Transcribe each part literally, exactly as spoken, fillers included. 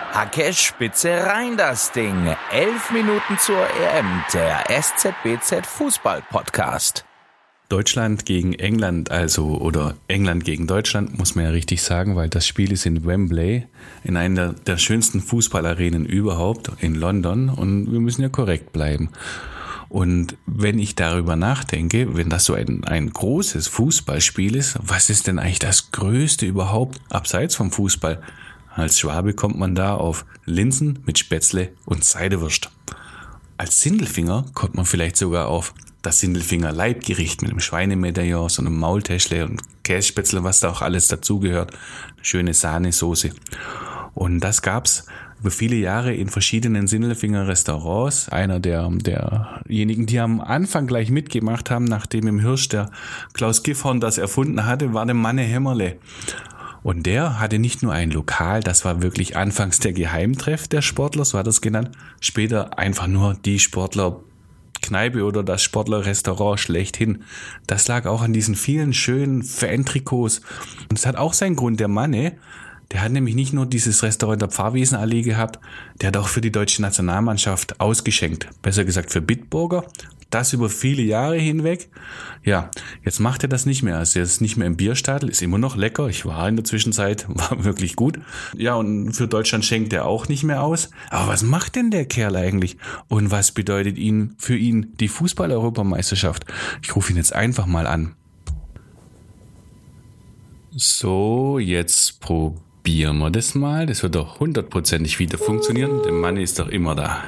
Hacke Spitze rein das Ding. Elf Minuten zur E M, der S Z B Z Fußball-Podcast. Deutschland gegen England, also, oder England gegen Deutschland, muss man ja richtig sagen, weil das Spiel ist in Wembley, in einer der schönsten Fußballarenen überhaupt, in London, und wir müssen ja korrekt bleiben. Und wenn ich darüber nachdenke, wenn das so ein, ein großes Fußballspiel ist, was ist denn eigentlich das Größte überhaupt, abseits vom Fußball? Als Schwabe kommt man da auf Linsen mit Spätzle und Seidewürst. Als Sindelfinger kommt man vielleicht sogar auf das Sindelfinger Leibgericht mit einem Schweinemedaillon, so einem Maultäschle und Kässpätzle, was da auch alles dazugehört. Schöne Sahnesoße. Und das gab's über viele Jahre in verschiedenen Sindelfinger Restaurants. Einer der derjenigen, die am Anfang gleich mitgemacht haben, nachdem im Hirsch der Klaus Giffhorn das erfunden hatte, war der Manne Hämmerle. Und der hatte nicht nur ein Lokal, das war wirklich anfangs der Geheimtreff der Sportler, so hat er es genannt, später einfach nur die Sportlerkneipe oder das Sportlerrestaurant schlechthin. Das lag auch an diesen vielen schönen Fan-Trikots. Und es hat auch seinen Grund, der Manne, der hat nämlich nicht nur dieses Restaurant in der Pfarrwiesenallee gehabt, der hat auch für die deutsche Nationalmannschaft ausgeschenkt, besser gesagt für Bitburger. Das über viele Jahre hinweg. Ja, jetzt macht er das nicht mehr. Also er ist nicht mehr im Bierstadel, ist immer noch lecker. Ich war in der Zwischenzeit, war wirklich gut. Ja, und für Deutschland schenkt er auch nicht mehr aus. Aber was macht denn der Kerl eigentlich? Und was bedeutet ihn für ihn die Fußball-Europameisterschaft? Ich rufe ihn jetzt einfach mal an. So, jetzt probieren wir das mal. Das wird doch hundertprozentig wieder funktionieren. Der Mann ist doch immer da.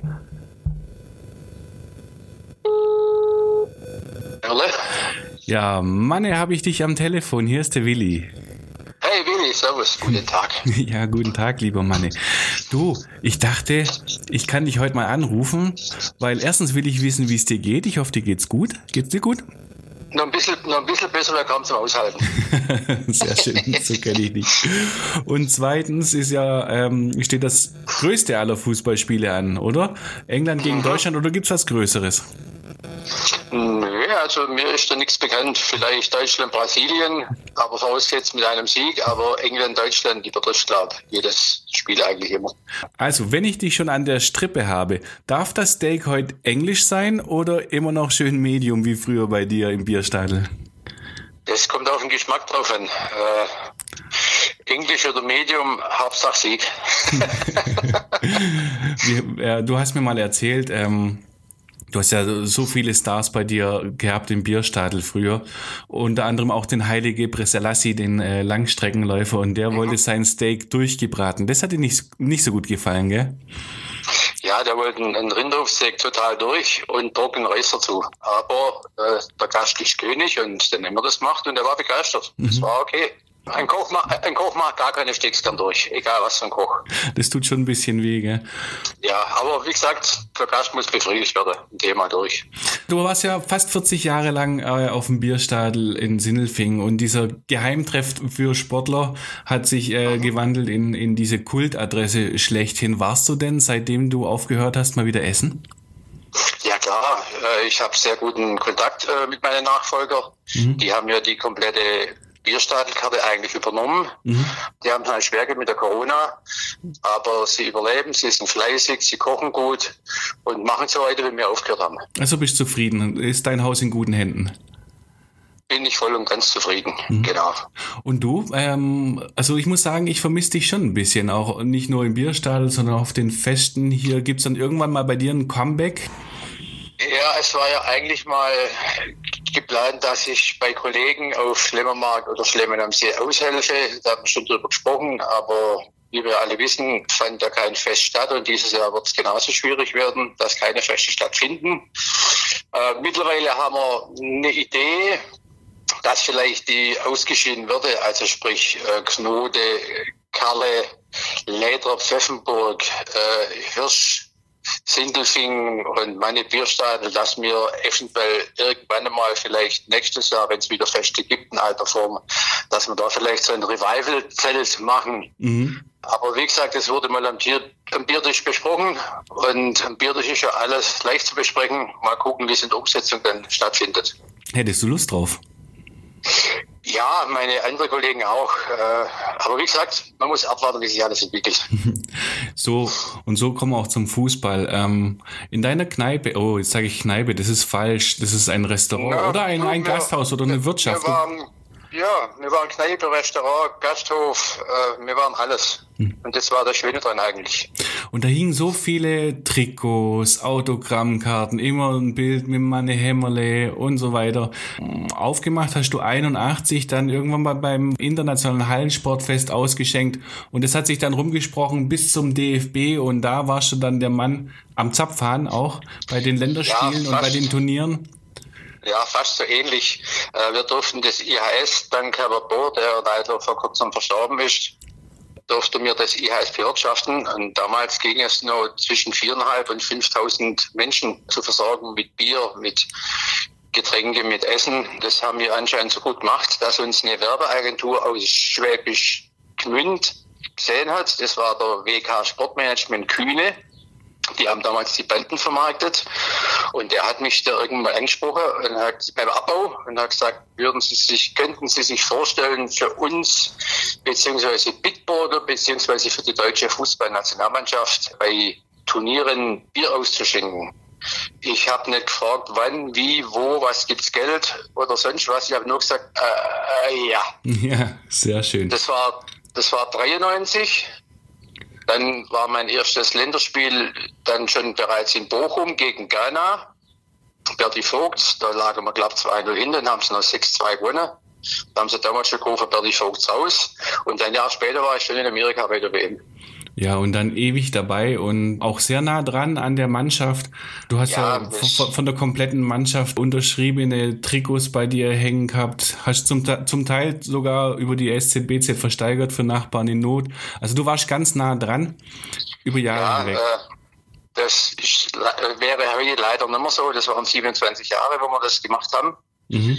Ja, Manne, habe ich dich am Telefon. Hier ist der Willi. Hey Willi, servus, guten Tag. Ja, guten Tag, lieber Manne. Du, ich dachte, ich kann dich heute mal anrufen, weil erstens will ich wissen, wie es dir geht. Ich hoffe, dir geht's gut. Geht's dir gut? Noch ein bisschen, noch ein bisschen besser, da kaum zum Aushalten. Sehr schön, so kenne ich dich. Und zweitens ist ja, ähm, steht das größte aller Fußballspiele an, oder? England gegen mhm. Deutschland, oder gibt's was Größeres? Nö, also mir ist da nichts bekannt. Vielleicht Deutschland, Brasilien, aber vorausgesetzt mit einem Sieg. Aber England, Deutschland übertrifft, glaube ich, jedes Spiel eigentlich immer. Also, wenn ich dich schon an der Strippe habe, darf das Steak heute englisch sein oder immer noch schön Medium wie früher bei dir im Bierstadel? Das kommt auf den Geschmack drauf an. Äh, Englisch oder Medium, Hauptsache Sieg. Wie, äh, du hast mir mal erzählt, ähm, du hast ja so viele Stars bei dir gehabt im Bierstadel früher. Unter anderem auch den Heilige Selassie, den äh, Langstreckenläufer. Und der mhm. wollte sein Steak durchgebraten. Das hat dir nicht, nicht so gut gefallen, gell? Ja, der wollte einen Rinderhofsteak total durch und trocken Reis dazu. Aber äh, der Gast ist König und dann haben wir das gemacht und er war begeistert. Mhm. Das war okay. Ein Koch, ein Koch macht gar keine Steaks gern durch, egal was für ein Koch. Das tut schon ein bisschen weh, gell? Ja, aber wie gesagt, der Gast muss befriedigt werden, ein Thema durch. Du warst ja fast vierzig Jahre lang äh, auf dem Bierstadel in Sindelfingen und dieser Geheimtreff für Sportler hat sich äh, mhm. gewandelt in, in diese Kultadresse schlechthin. Warst du denn, seitdem du aufgehört hast, mal wieder essen? Ja klar, ich habe sehr guten Kontakt mit meinen Nachfolgern. Mhm. Die haben ja die komplette Bierstadelkarte eigentlich übernommen. Mhm. Die haben halt schwer mit der Corona, aber sie überleben, sie sind fleißig, sie kochen gut und machen so weiter, wie wir aufgehört haben. Also bist du zufrieden? Ist dein Haus in guten Händen? Bin ich voll und ganz zufrieden, mhm. genau. Und du? Ähm, also ich muss sagen, ich vermisse dich schon ein bisschen, auch nicht nur im Bierstadel, sondern auch auf den Festen. Hier gibt's dann irgendwann mal bei dir ein Comeback? Ja, es war ja eigentlich mal geplant, dass ich bei Kollegen auf Schlemmermarkt oder Schlemmen am See aushelfe. Da haben wir schon drüber gesprochen, aber wie wir alle wissen, fand da kein Fest statt und dieses Jahr wird es genauso schwierig werden, dass keine Feste stattfinden. Äh, mittlerweile haben wir eine Idee, dass vielleicht die ausgeschieden würde, also sprich äh, Knode, Karle, Läder, Pfeffenburg, äh, Hirsch, Sindelfingen und meine Bierstadel, dass wir eventuell irgendwann einmal vielleicht nächstes Jahr, wenn es wieder Feste gibt in alter Form, dass wir da vielleicht so ein Revival-Zelt machen. Mhm. Aber wie gesagt, es wurde mal am, Tier, am Biertisch besprochen und am Biertisch ist ja alles leicht zu besprechen. Mal gucken, wie es in der Umsetzung dann stattfindet. Hättest du Lust drauf? Ja, meine anderen Kollegen auch. Aber wie gesagt, man muss abwarten, wie sich alles entwickelt. So, und so kommen wir auch zum Fußball. Ähm, in deiner Kneipe, oh, jetzt sage ich Kneipe, das ist falsch, das ist ein Restaurant ja, oder ein, ein wir, Gasthaus oder eine Wirtschaft. Wir waren, ja, wir waren Kneipe, Restaurant, Gasthof, äh, wir waren alles. Hm. Und das war das Schöne dran eigentlich. Und da hingen so viele Trikots, Autogrammkarten, immer ein Bild mit Manne Hämmerle und so weiter. Aufgemacht hast du einundachtzig, dann irgendwann mal beim Internationalen Hallensportfest ausgeschenkt und das hat sich dann rumgesprochen bis zum D F B und da warst du dann der Mann am Zapfhahn auch bei den Länderspielen ja, und bei den Turnieren. Ja, fast so ähnlich. Wir durften das I H S, dank Herbert Bohr, der leider vor kurzem verstorben ist, durfte mir das I H S bewirtschaften. Und damals ging es nur zwischen viertausendfünfhundert und fünftausend Menschen zu versorgen mit Bier, mit Getränke, mit Essen. Das haben wir anscheinend so gut gemacht, dass uns eine Werbeagentur aus Schwäbisch Gmünd gesehen hat. Das war der W K Sportmanagement Kühne. Die haben damals die Banden vermarktet und der hat mich da irgendwann angesprochen und hat beim Abbau und hat gesagt, würden Sie sich, könnten Sie sich vorstellen, für uns beziehungsweise Bitburger beziehungsweise für die deutsche Fußballnationalmannschaft bei Turnieren Bier auszuschenken. Ich habe nicht gefragt, wann, wie, wo, was gibt's Geld oder sonst was. Ich habe nur gesagt, äh, äh, ja. Ja, sehr schön. Das war, das war dreiundneunzig. Dann war mein erstes Länderspiel dann schon bereits in Bochum gegen Ghana. Berti Vogt, da lagen wir, glaube ich, zwei null hinten, dann haben sie noch sechs zwei gewonnen. Da haben sie damals schon gerufen, Berti Vogt raus. Und ein Jahr später war ich schon in Amerika bei der W M. Ja, und dann ewig dabei und auch sehr nah dran an der Mannschaft. Du hast ja, ja von, von der kompletten Mannschaft unterschriebene Trikots bei dir hängen gehabt. Hast zum, zum Teil sogar über die S Z B Z versteigert für Nachbarn in Not. Also du warst ganz nah dran, über Jahre ja, hinweg. Äh, das ist, wäre heute leider nicht mehr so. Das waren siebenundzwanzig Jahre, wo wir das gemacht haben. Mhm.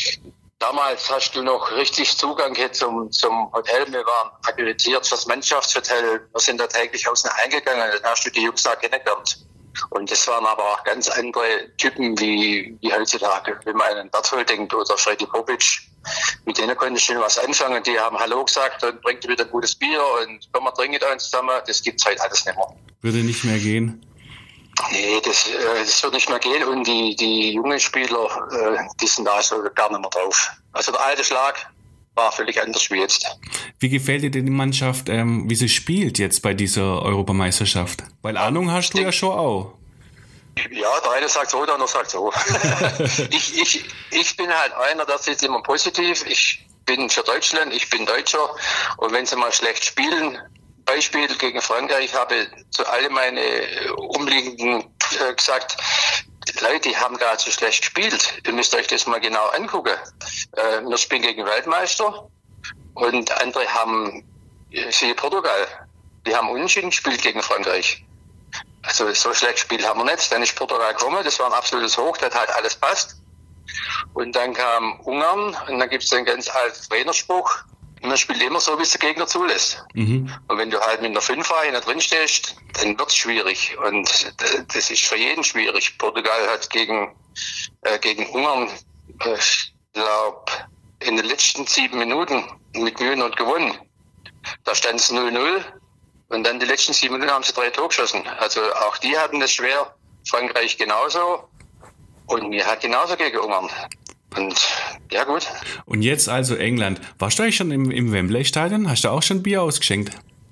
Damals hast du noch richtig Zugang hier zum, zum Hotel. Wir waren akkreditiert fürs Mannschaftshotel. Wir sind da täglich außen eingegangen. Dann hast du die Jungs da kennengelernt. Und das waren aber auch ganz andere Typen wie, wie heutzutage. Wenn man an Berthold denkt oder Freddy Bobic, mit denen konnte ich schon was anfangen. Die haben Hallo gesagt und bringt wieder ein gutes Bier und komm, wir trinken uns zusammen. Das gibt's heute alles nicht mehr. Würde nicht mehr gehen? Nee, das, das wird nicht mehr gehen und die, die jungen Spieler, die sind da so gar nicht mehr drauf. Also der alte Schlag war völlig anders wie jetzt. Wie gefällt dir denn die Mannschaft, ähm, wie sie spielt jetzt bei dieser Europameisterschaft? Weil Ahnung hast du ja schon auch. Ja, der eine sagt so, der andere sagt so. ich, ich, ich bin halt einer, der sieht immer positiv. Ich bin für Deutschland, ich bin Deutscher und wenn sie mal schlecht spielen, Beispiel gegen Frankreich, habe zu alle meine Umliegenden äh, gesagt, Leute, die haben gar zu schlecht gespielt. Ihr müsst euch das mal genau angucken. Äh, wir spielen gegen Weltmeister und andere haben, siehe Portugal, die haben unentschieden gespielt gegen Frankreich. Also so schlecht gespielt haben wir nicht. Dann ist Portugal gekommen, das war ein absolutes Hoch, das hat alles passt. Und dann kam Ungarn und dann gibt es einen ganz alten Trainerspruch, man spielt immer so, wie es der Gegner zulässt. Mhm. Und wenn du halt mit einer Fünfer-Reihe drin stehst, dann wird es schwierig. Und das ist für jeden schwierig. Portugal hat gegen, äh, gegen Ungarn, äh, ich glaube, in den letzten sieben Minuten mit Mühe und gewonnen. Da stand es null null. Und dann die letzten sieben Minuten haben sie drei Tore geschossen. Also auch die hatten es schwer. Frankreich genauso. Und wir hatten genauso gegen Ungarn. Und ja, gut. Und jetzt also England. Warst du eigentlich schon im, im Wembley-Stadion? Hast du auch schon Bier ausgeschenkt?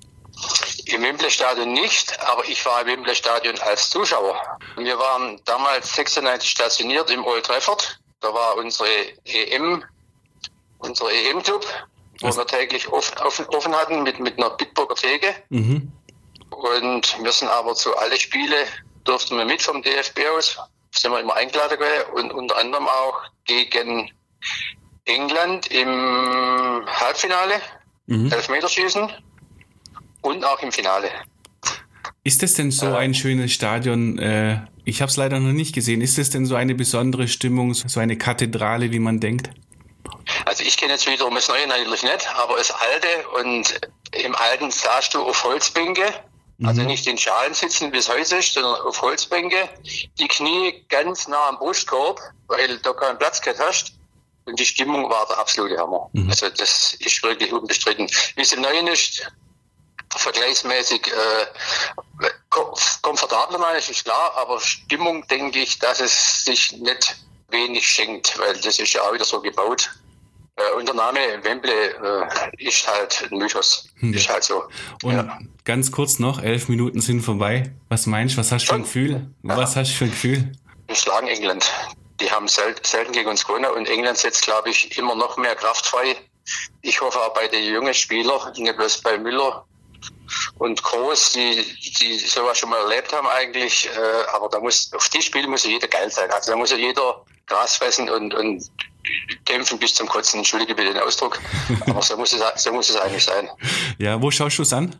Im Wembley-Stadion nicht, aber ich war im Wembley-Stadion als Zuschauer. Wir waren damals sechsundneunzig stationiert im Old Trafford. Da war unsere E M, unsere E M-Club, wo Was? wir täglich offen, offen, offen hatten mit, mit einer Bitburger Theke. Mhm. Und wir sind aber zu alle Spiele, durften wir mit vom D F B aus. Sind wir immer eingeladen gewesen und unter anderem auch gegen England im Halbfinale, mhm. Elfmeterschießen und auch im Finale. Ist das denn so äh, ein schönes Stadion? Äh, ich habe es leider noch nicht gesehen. Ist das denn so eine besondere Stimmung, so eine Kathedrale, wie man denkt? Also ich kenne jetzt wiederum das Neue natürlich nicht, aber das Alte und im Alten saßt du auf Holzbänke. Also nicht in Schalen sitzen, wie es heute ist, sondern auf Holzbänke. Die Knie ganz nah am Brustkorb, weil du keinen Platz gehabt hast. und die Stimmung war der absolute Hammer. Mhm. Also das ist wirklich unbestritten. Wie es im Neuen ist, vergleichsmäßig äh, komfortabler, meine ich, ist klar, aber Stimmung denke ich, dass es sich nicht wenig schenkt, weil das ist ja auch wieder so gebaut. Äh, und der Name Wembley äh, ist halt ein Mythos. Ja. Ist halt so. Und ja. ganz kurz noch, elf Minuten sind vorbei. Was meinst du, was hast du für ein Gefühl? Ja. Was hast du für ein Gefühl? Wir schlagen England. Die haben sel- selten gegen uns gewonnen und England setzt, glaube ich, immer noch mehr Kraft frei. Ich hoffe auch bei den jungen Spielern, nicht bloß bei Müller und Groß, die, die sowas schon mal erlebt haben eigentlich, äh, aber da muss, auf die Spiele muss ja jeder geil sein. Also da muss ja jeder Gras fressen und, und kämpfen bis zum Kotzen. Entschuldige bitte den Ausdruck, aber so muss es, so muss es eigentlich sein. Ja, wo schaust du es an?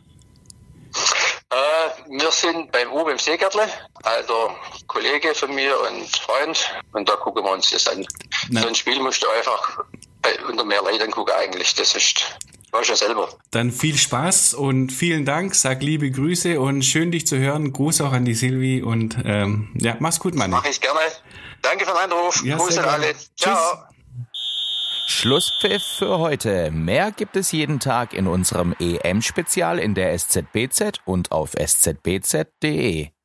Äh, wir sind beim Uwe im Seegärtle, alter Kollege von mir und Freund, und da gucken wir uns das an. Na. So ein Spiel musst du einfach bei, unter mehr Leuten gucken eigentlich, das ist... War schon selber. Dann viel Spaß und vielen Dank, sag liebe Grüße und schön dich zu hören. Gruß auch an die Silvi und ähm, ja, mach's gut, Mann. Mach ich gerne. Danke für den Anruf. Ja, Grüße an alle. Ciao. Schlusspfiff für heute. Mehr gibt es jeden Tag in unserem E M-Spezial in der S Z B Z und auf s z b z punkt d e.